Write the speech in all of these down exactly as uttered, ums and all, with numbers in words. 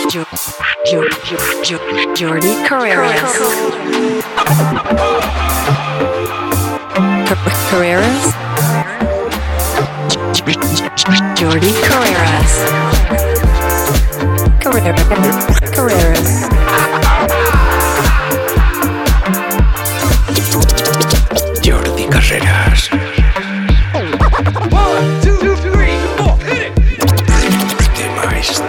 Jordi Carreras. Carreras. Jordi Carreras. Carreras. Jordi Carreras. One, two, three, four, hit it! De maestro.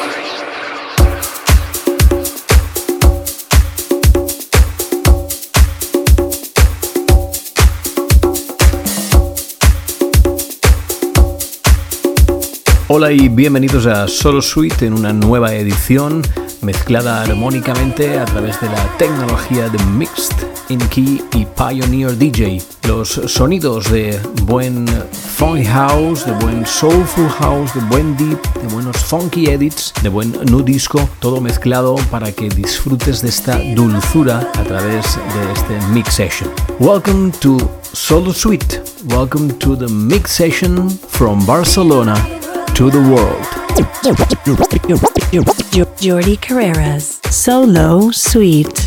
Hola y bienvenidos a Solo Suite en una nueva edición mezclada armónicamente a través de la tecnología de Mixed In Key y Pioneer D J. Los sonidos de buen funky house, de buen soulful house, de buen deep, de buenos funky edits, de buen nu disco, todo mezclado para que disfrutes de esta dulzura a través de este mix session. Welcome to Solo Suite. Welcome to the mix session from Barcelona to the world. Jordi Carreras. Solo Suite.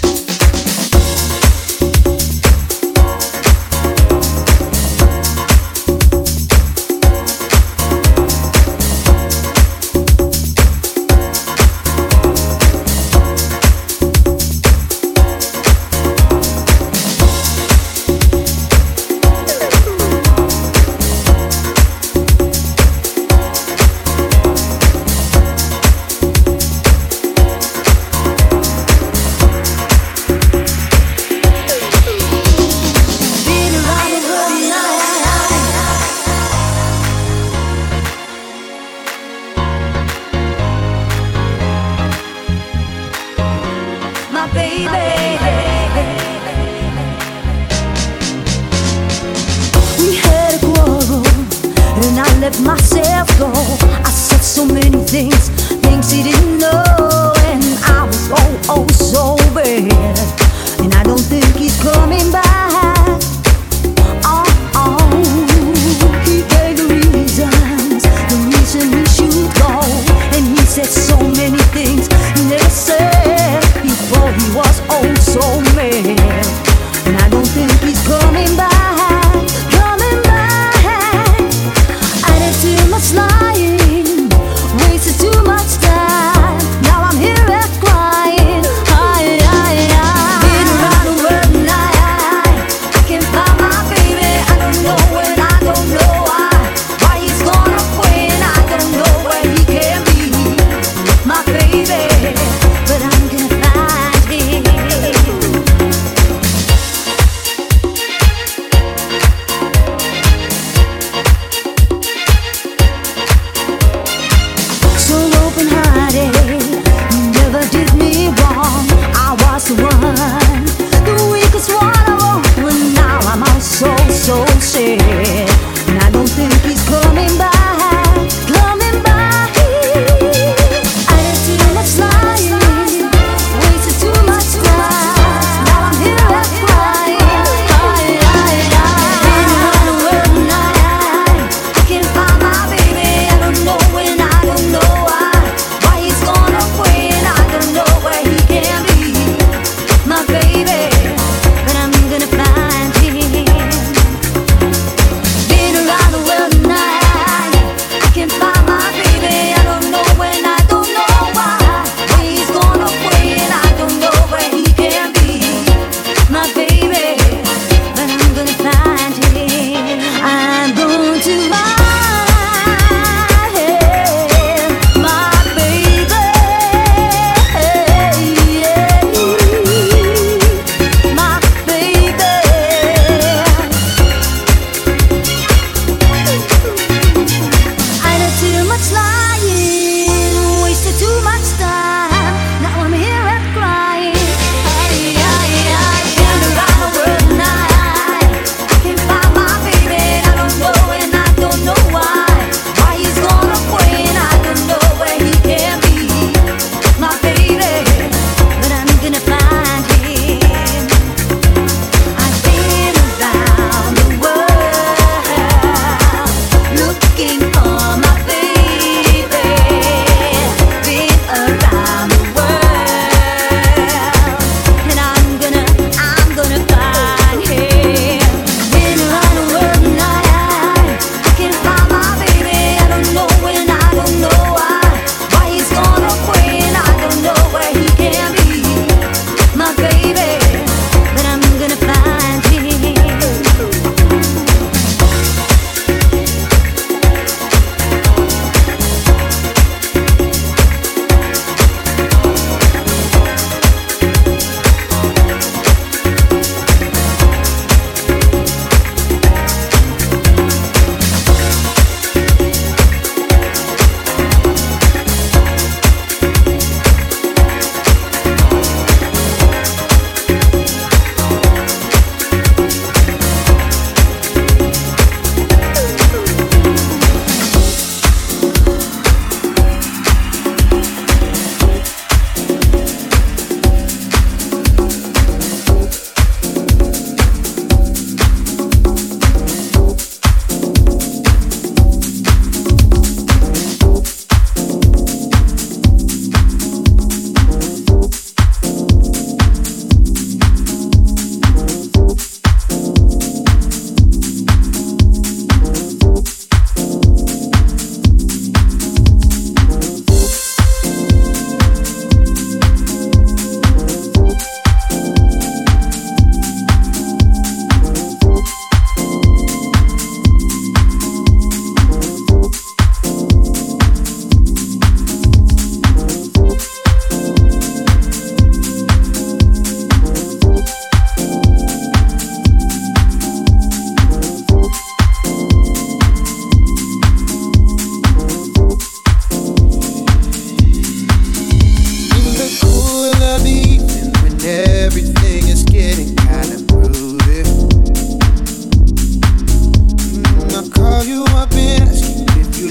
Looking for my baby, been around.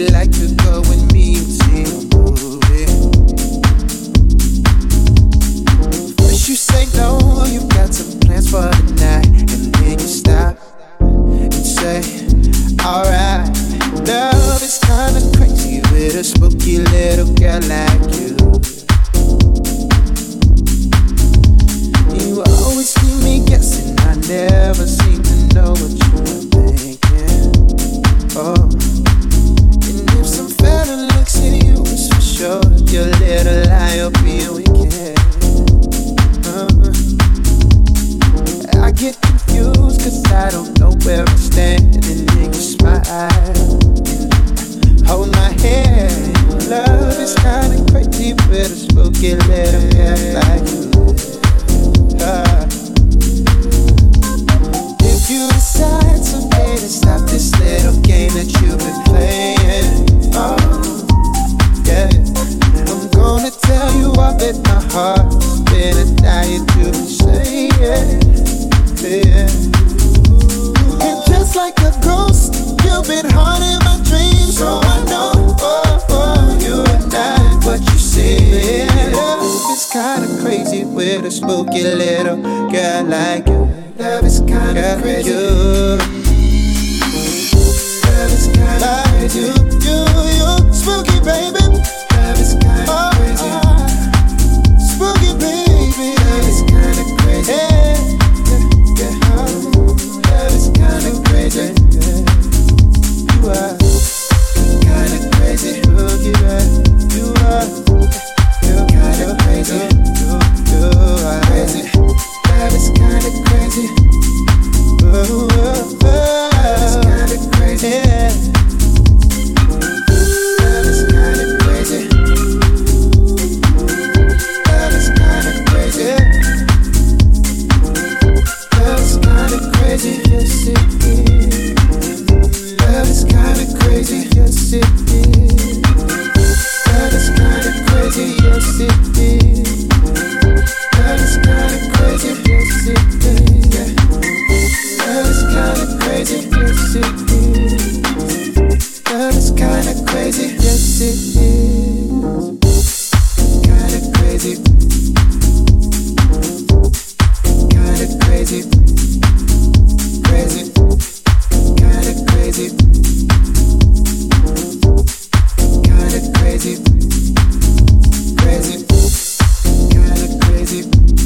you like to go with me and see a movie? First you say no, you got some plans for the night, and then you stop and say, alright. Love is kinda crazy with a spooky little girl like you. You always keep me guessing, I never seem to know what you are thinking. Oh, and if some fella looks at you, it's for sure your little lie will be a weekend. uh, I get confused cause I don't know where I stand, and then you smile, hold my hand. Love is kinda crazy with a spooky little girl like you. uh, If you decide someday to stop this little game that you've been playing, oh, yeah, I'm gonna tell you all that my heart's been a dying to be saying, yeah. And just like a ghost, you've been haunting my dreams, so I know, oh, oh, you are not what you say. Love is kinda crazy with a spooky little girl like you. Love is kinda crazy. You. Love is kinda crazy. You, you, you, spooky baby. Love is kinda oh, crazy. Oh, spooky baby. Love is kinda crazy. Yeah, yeah, yeah. Oh, love is kinda crazy. Yeah. You are kinda crazy. Spooky baby. You are. You're kinda crazy. You, you are crazy. Love is kinda crazy. Oh, oh, oh. Love is kinda crazy. Yeah. Love is kinda crazy. Love is kinda crazy. Love is kinda crazy. Yes it is. Love is kinda crazy. Yes it is. Love is kinda crazy. Yes it is. Love is kinda crazy, yes it is. Yeah. Love is kinda crazy, yes it is. Love is kinda crazy, yes it is. Kinda crazy. Kinda crazy. Crazy. Kinda crazy. Kinda crazy. Crazy. Kinda crazy.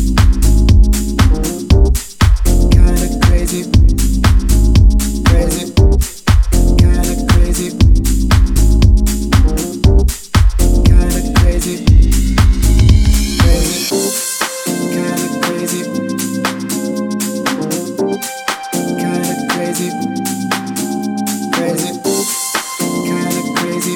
Kinda crazy. Crazy. Kinda crazy. Kinda crazy. Crazy. Kinda crazy. Kinda crazy. Crazy. Kinda crazy.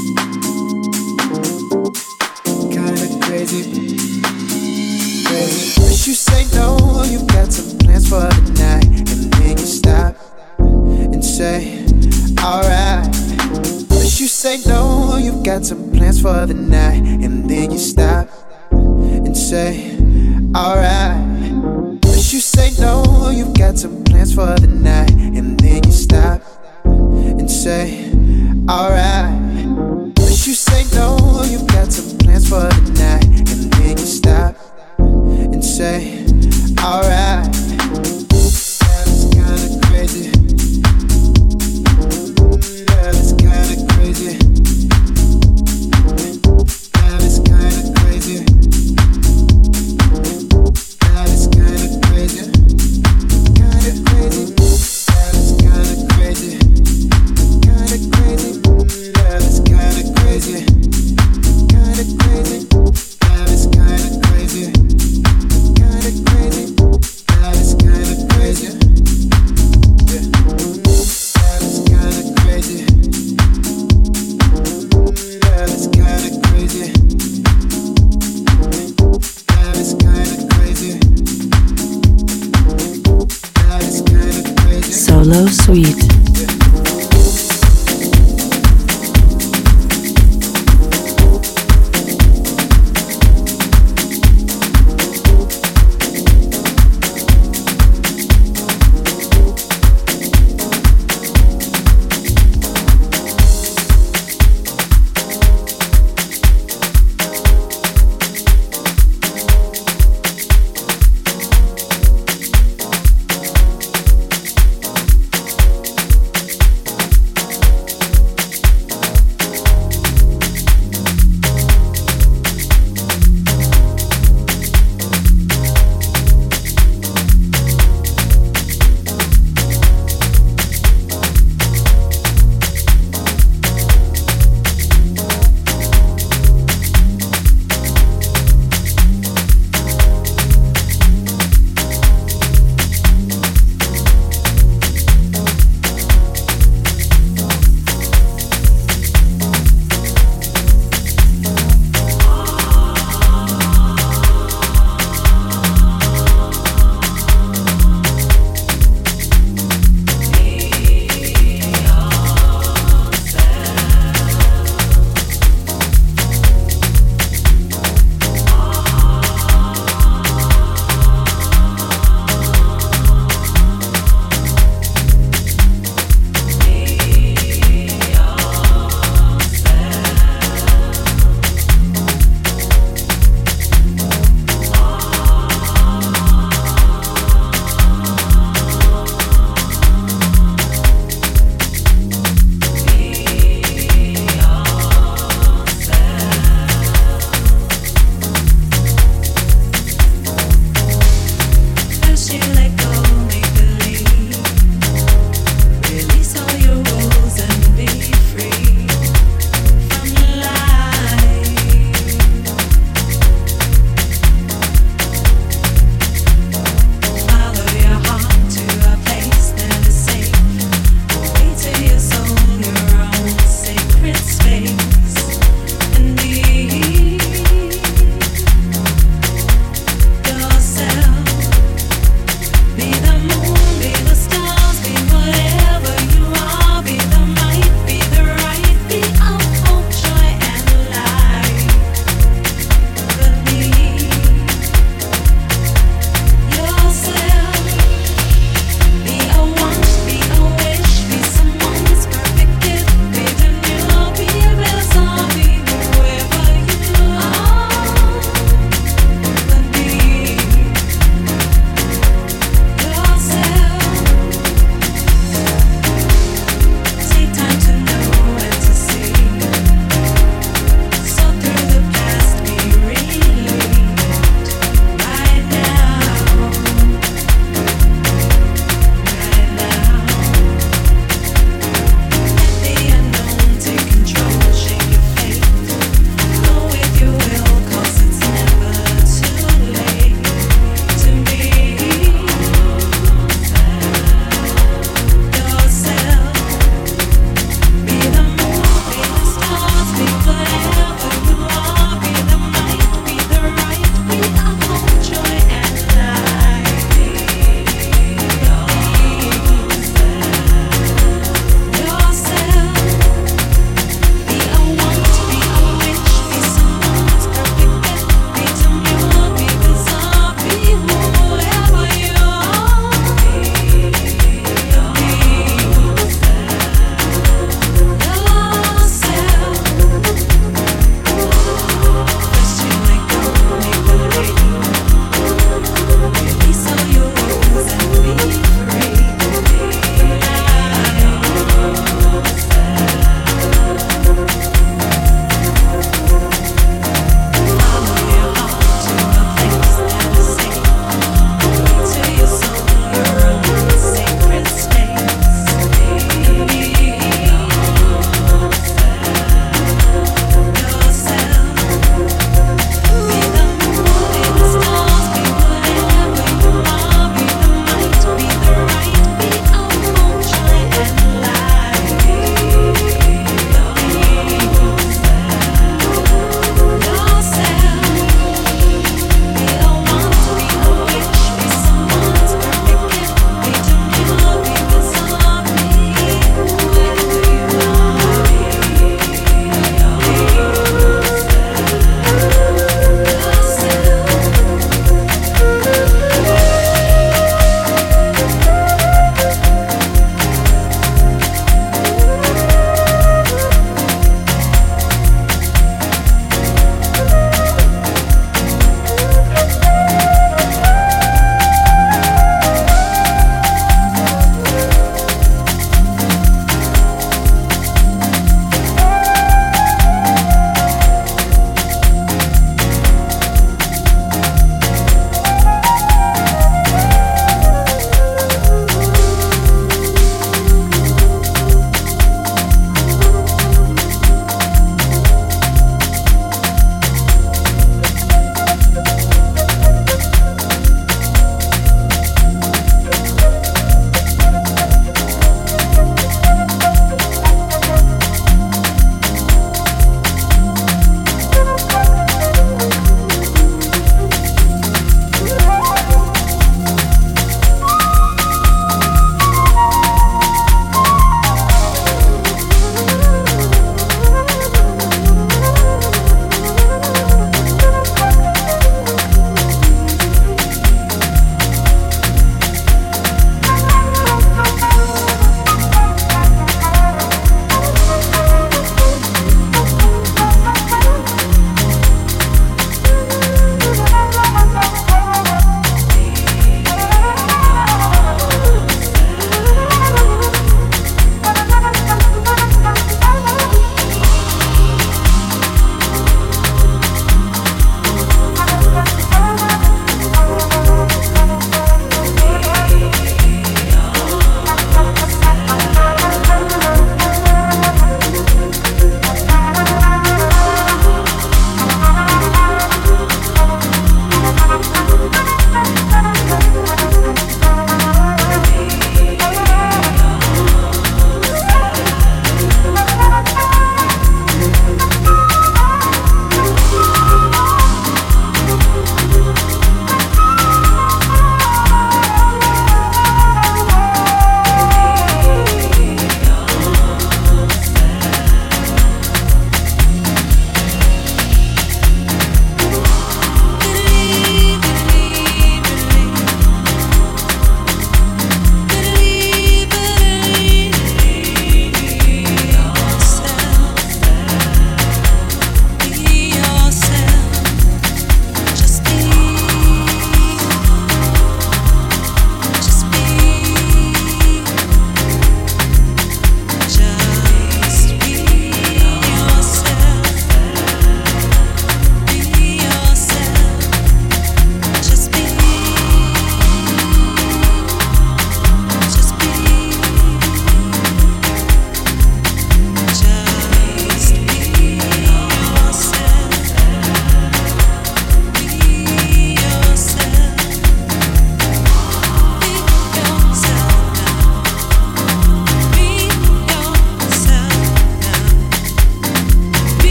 Kinda crazy. Crazy. First you say no, you got some plans for the night, and then you stop and say, alright. First you say no, you got some plans for the night, and then you stop and say, alright. First you say no, you got some plans for the night, and then you stop and say, alright. First you say no, you got some plans for the night, and then you stop and say, alright. Love is kinda crazy. Love is kinda crazy. Love is kinda crazy. Love is kinda crazy. Kinda crazy. Love is kinda crazy. Kinda crazy. Love is kinda crazy. Kinda crazy. Love is kinda crazy. Kinda crazy. Love is kinda crazy. Yeah. Love is kinda crazy. Love is kinda crazy. Love is kinda crazy. Love is kinda crazy. Solo Suite.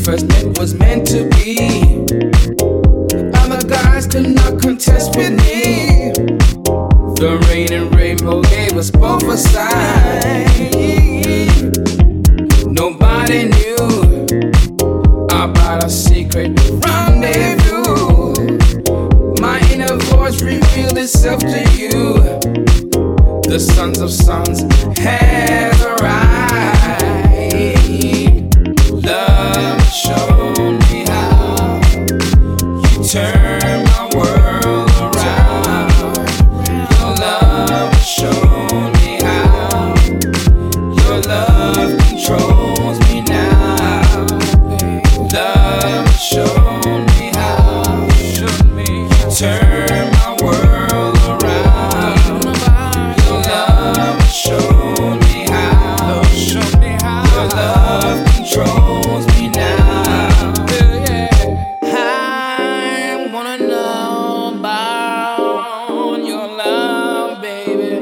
first met was meant to be. Other guys could not contest with me. The rain and rainbow gave us both a sign. Nobody knew about our secret rendezvous. My inner voice revealed itself to you. The sons of sons have arrived. Love showed me how you turn my world around. Your love showed me how your love controls me now. Love showed me how you turn my world around. Your love showed me how your love controls me now. I wanna know about your love, baby.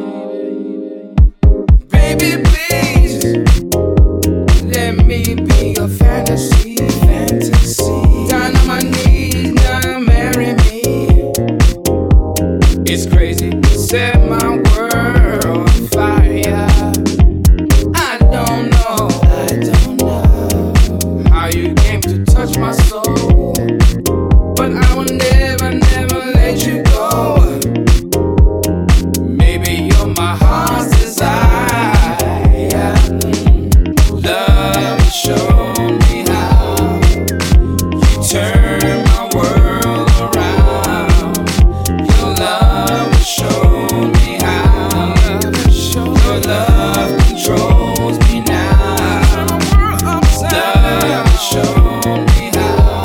Baby, please let me be your fantasy, fantasy. Down on my knees, now marry me. It's crazy, set my world on fire. I don't know, I don't know how you came to touch my soul, but I will never, never let you go. Maybe you're my heart's desire. Love showed me how you turn my world around. Your love showed me how your love controls me now. Love showed me how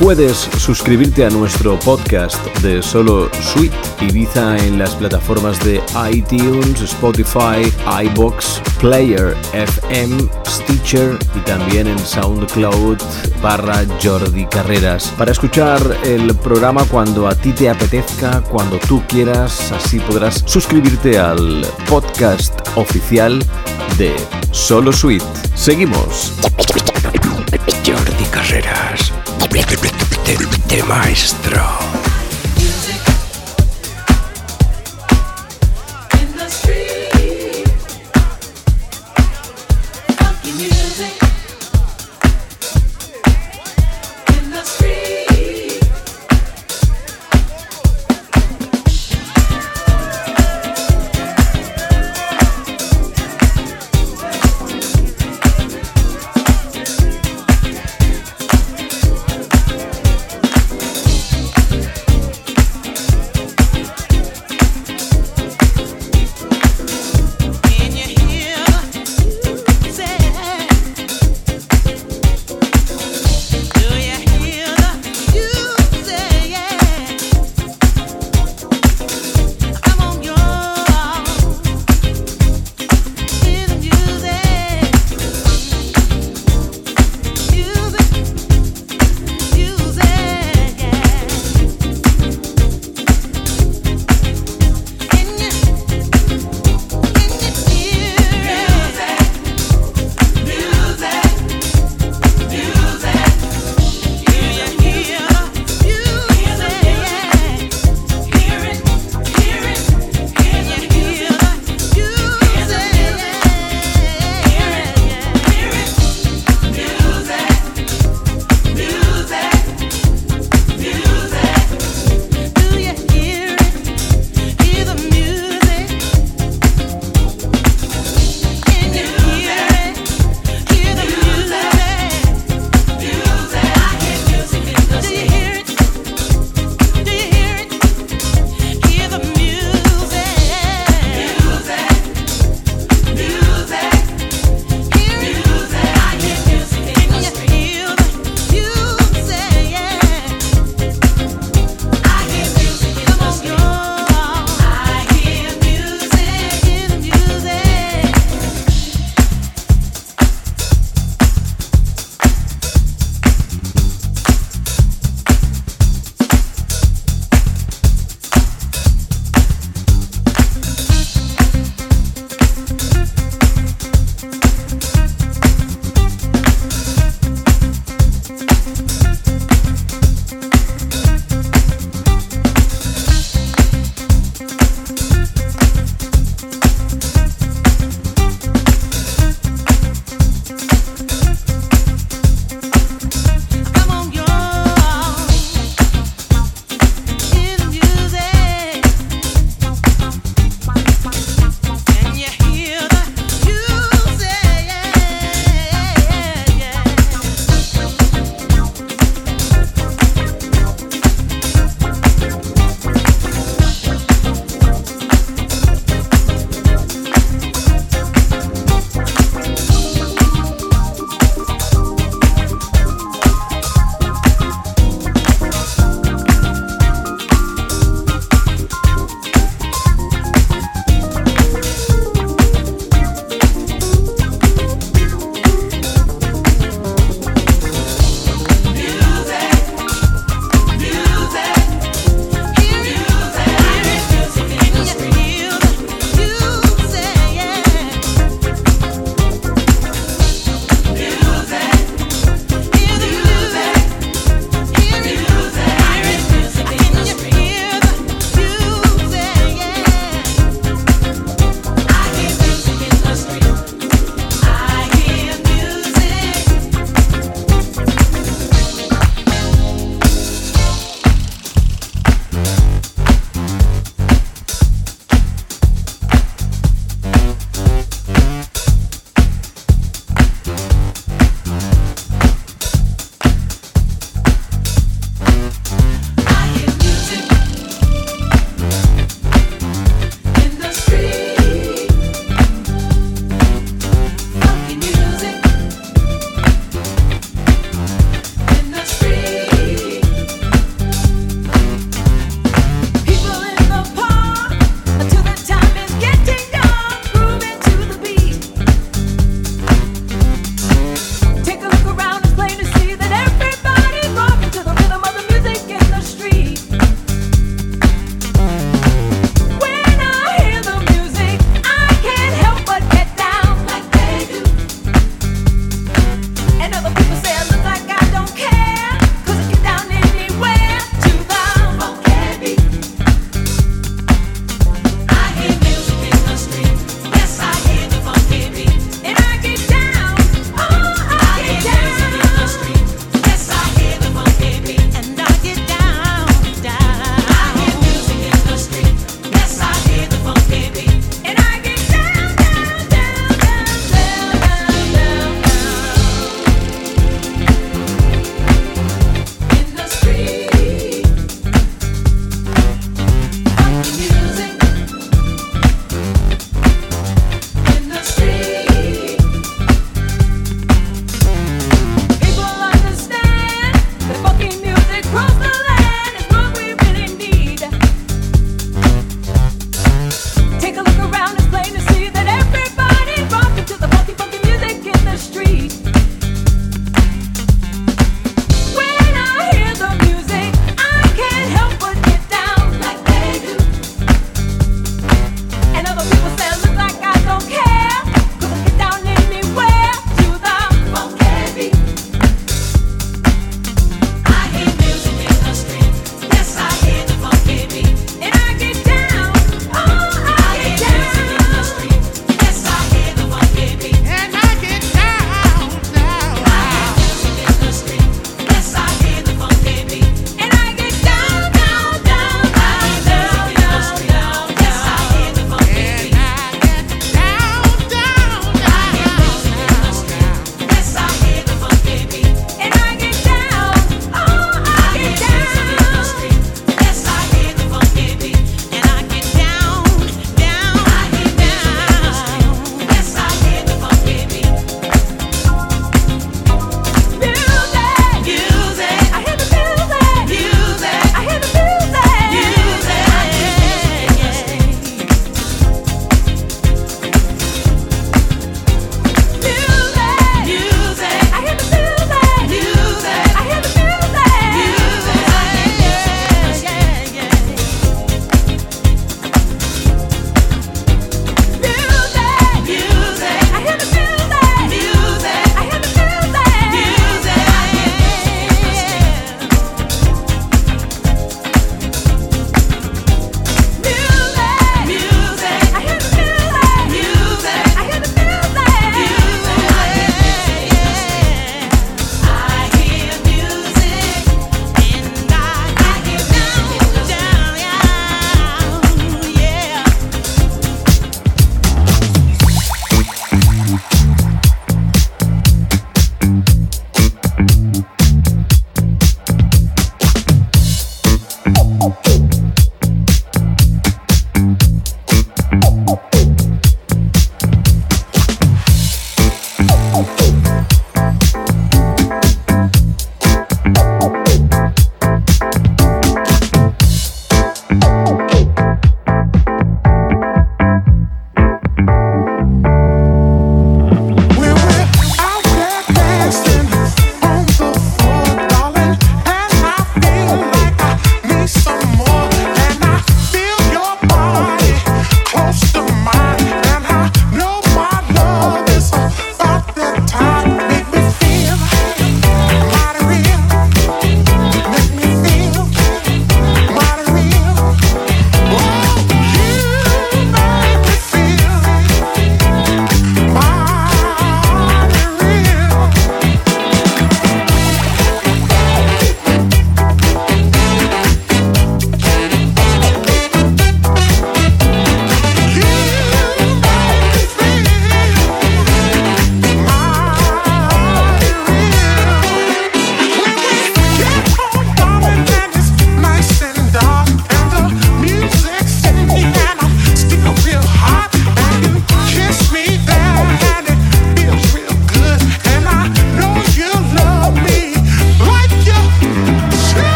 Puedes suscribirte a nuestro podcast de Solo Suite Ibiza en las plataformas de iTunes, Spotify, iVoox, Player F M, Stitcher y también en SoundCloud barra Jordi Carreras. Para escuchar el programa cuando a ti te apetezca, cuando tú quieras, así podrás suscribirte al podcast oficial de Solo Suite. Seguimos. Jordi Carreras, de maestro.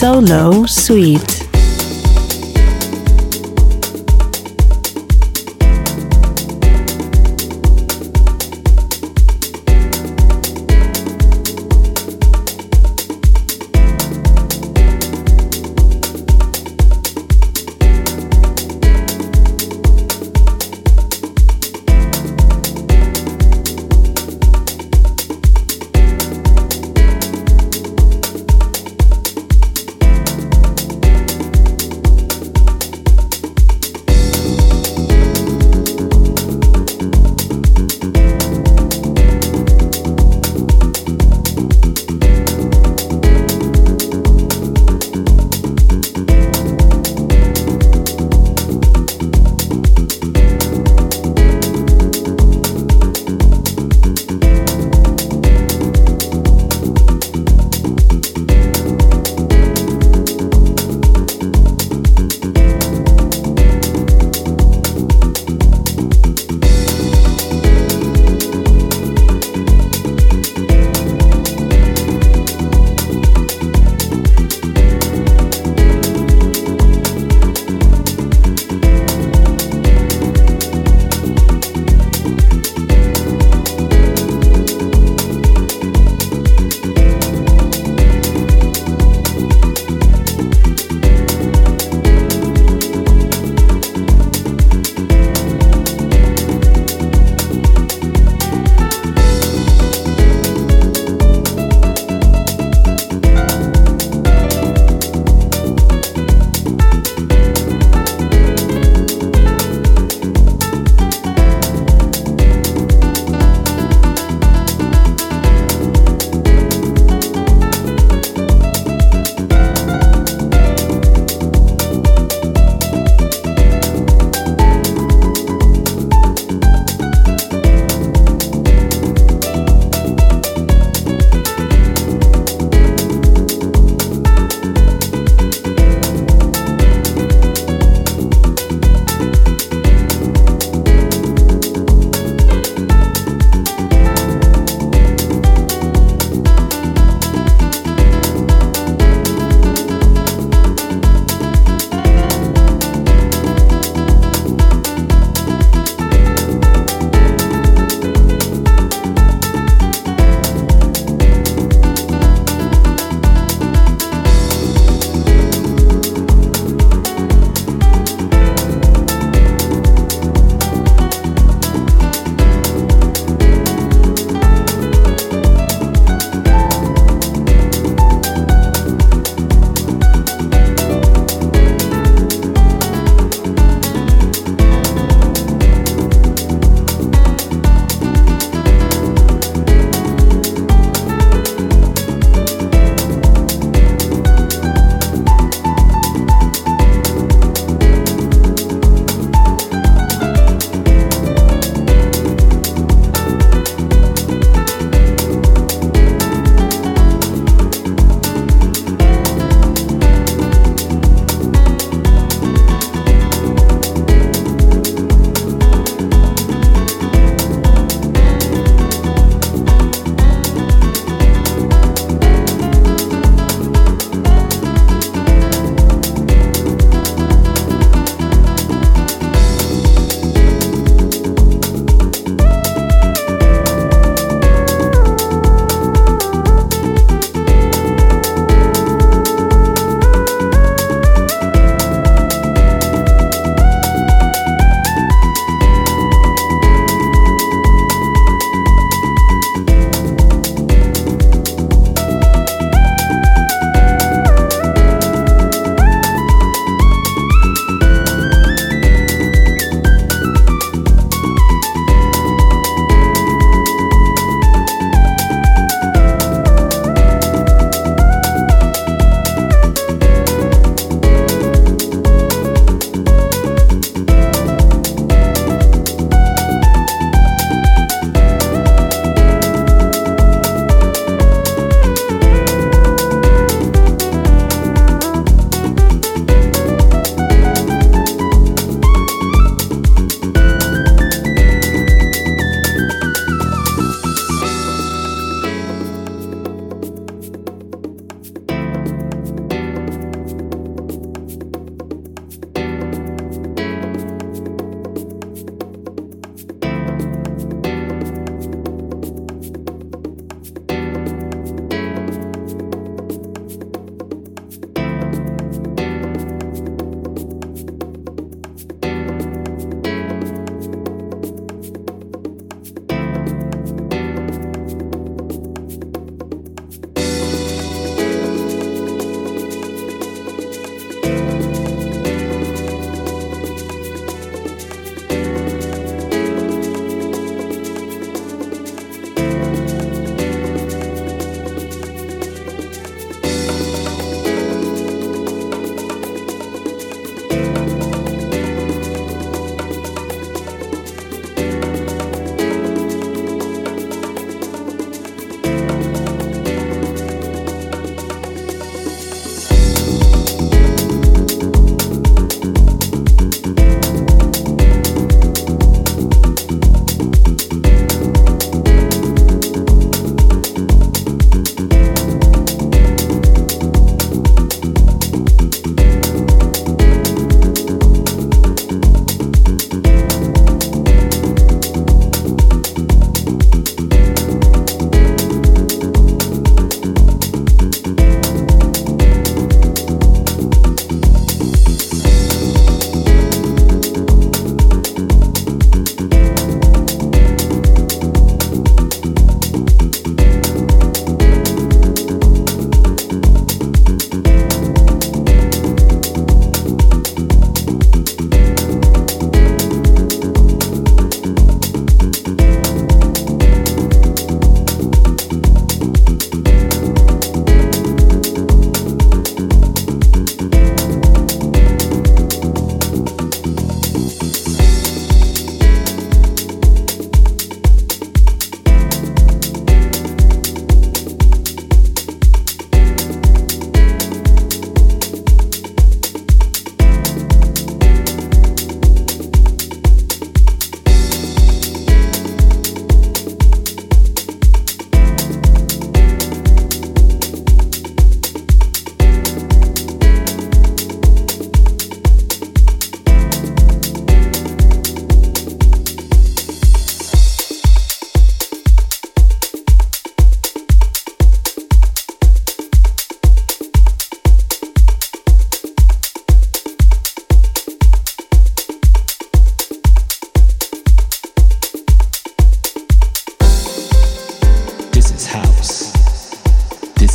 Solo Suite.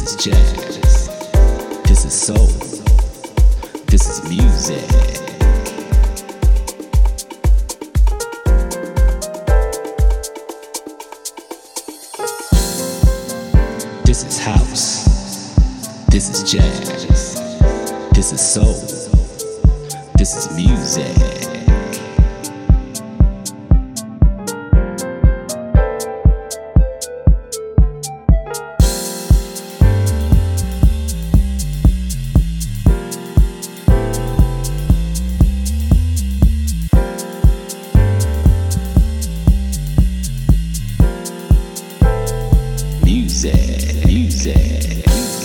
is jazz. This is soul. This is music. This is house. This is jazz. This is soul. This is music. Music, music.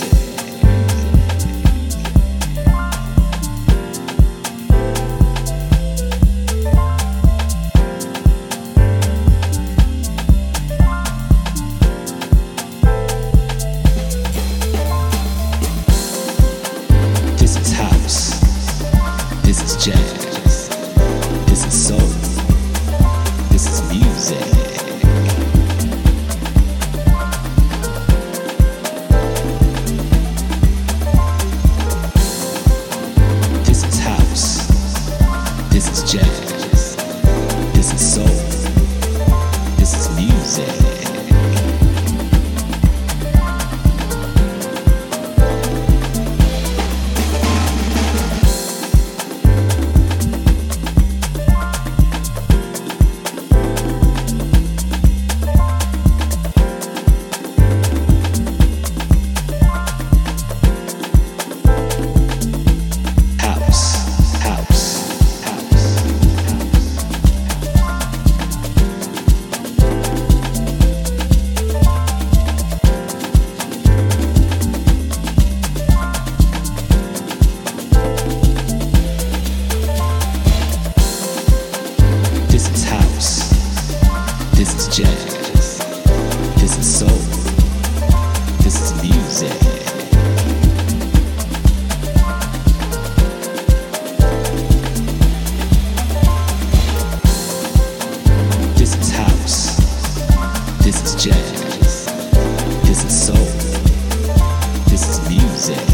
This is house. This is jazz. This is soul. This is music. Jazz. This is soul. This is music. This is jazz. This is soul. This is music. This is house. This is jazz. This is soul. This is music.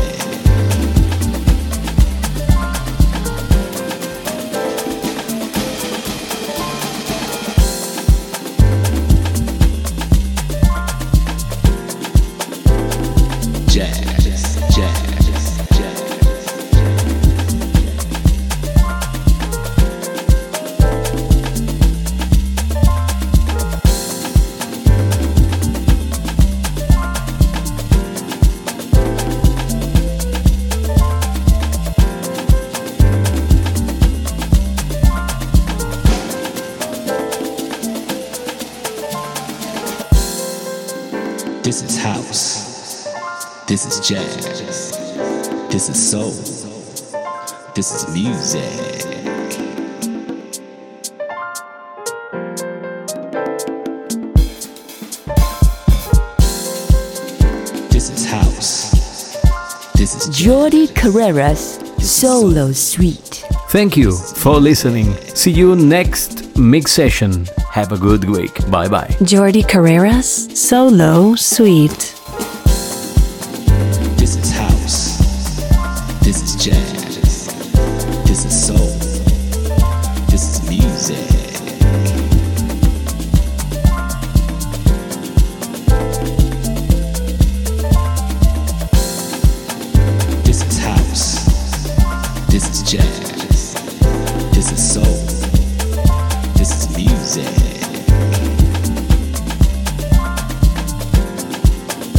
This is house. This is jazz. This is soul. This is music. This is house. This is Jordi Carreras Solo Suite. Thank you for listening. See you next mix session. Have a good week. Bye bye. Jordi Carreras Solo Suite. This is house. This is jazz. This is soul. This is music. This is house. This is jazz. This is soul. This is music.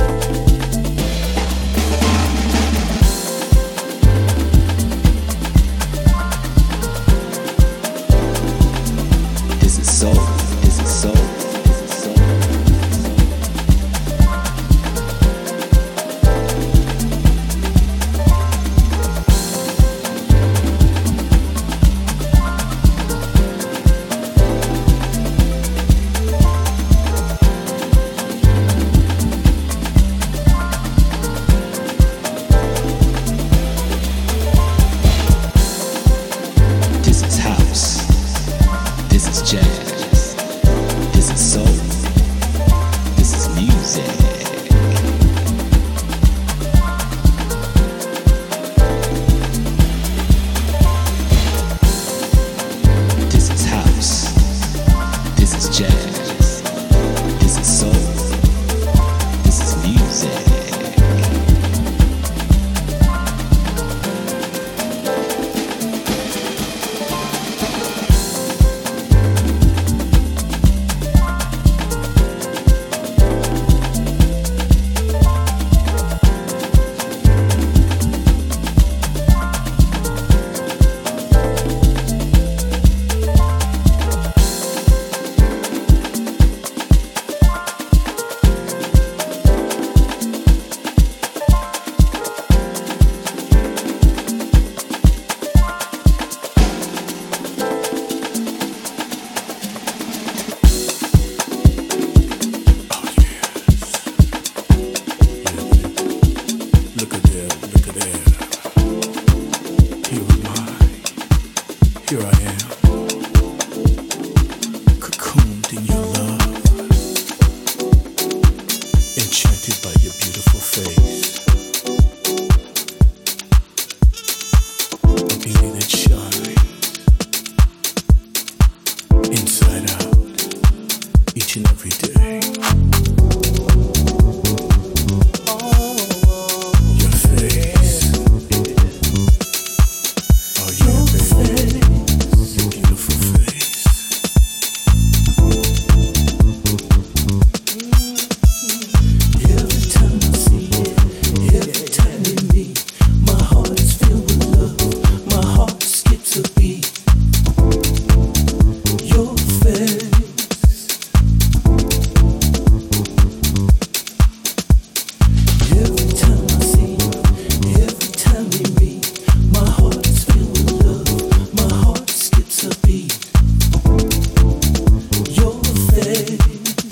Here I am, cocooned in your love, enchanted by your beautiful face, a beauty that shines inside out, each and every day. Your face, oh yeah, baby, your beautiful face. Every time I see it, every time we meet, my heart is filled with love. My heart skips a beat. Your face. Every time I see you, every time we meet, my heart is filled with love. My heart skips a beat. Your face.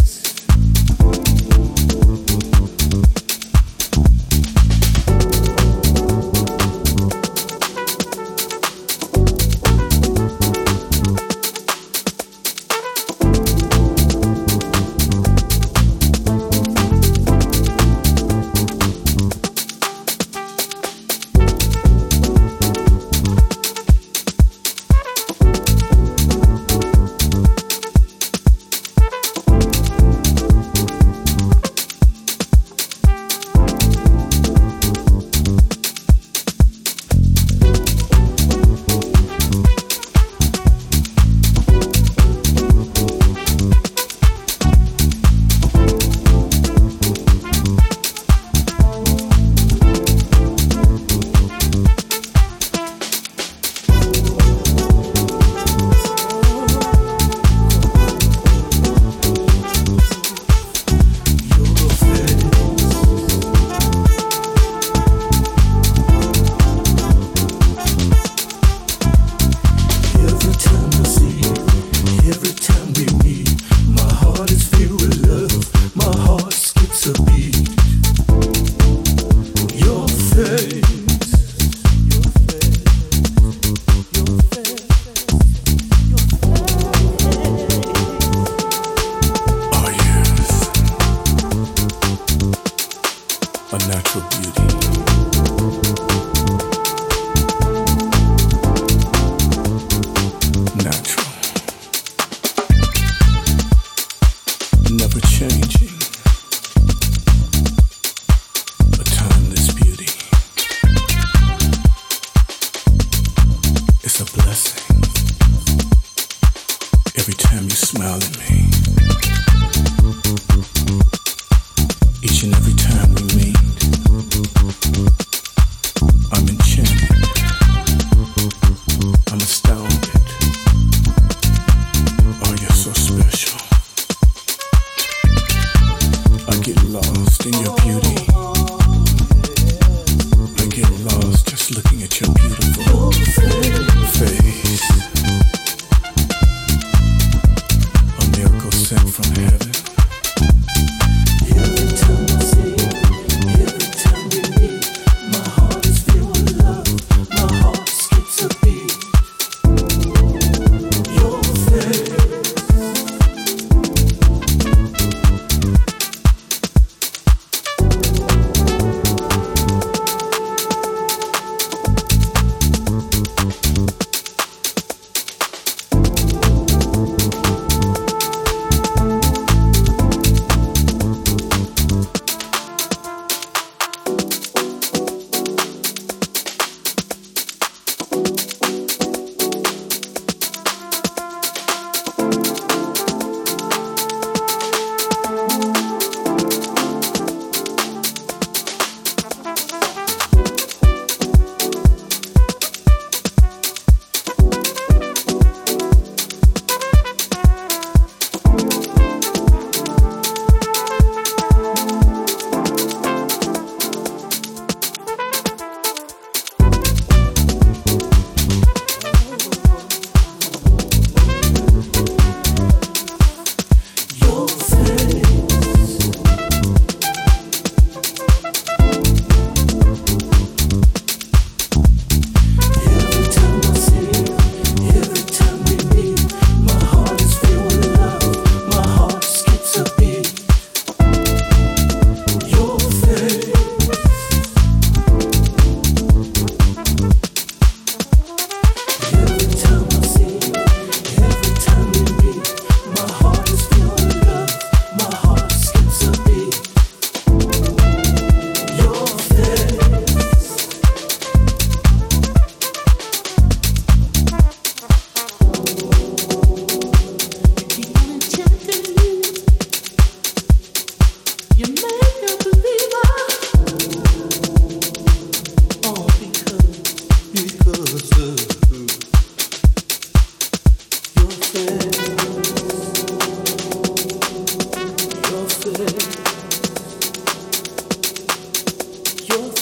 Every time I see you, every time we meet, my heart is filled with love. My heart skips a beat. Your face. Oh yes, a natural beauty. Natural, never changing, a timeless beauty. It's a blessing every time you smile at me. Each and every time we meet, I'm enchanted, I'm astounded. Oh, you're so special. I get lost in your beauty. I get lost just looking at your beautiful face. A miracle sent from heaven. Every time I see you, every time we meet, my heart is filled with love. My heart skips a beat. Your face.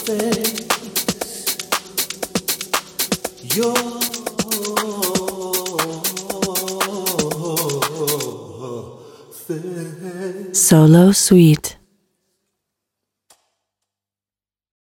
face, your face. Solo Suite.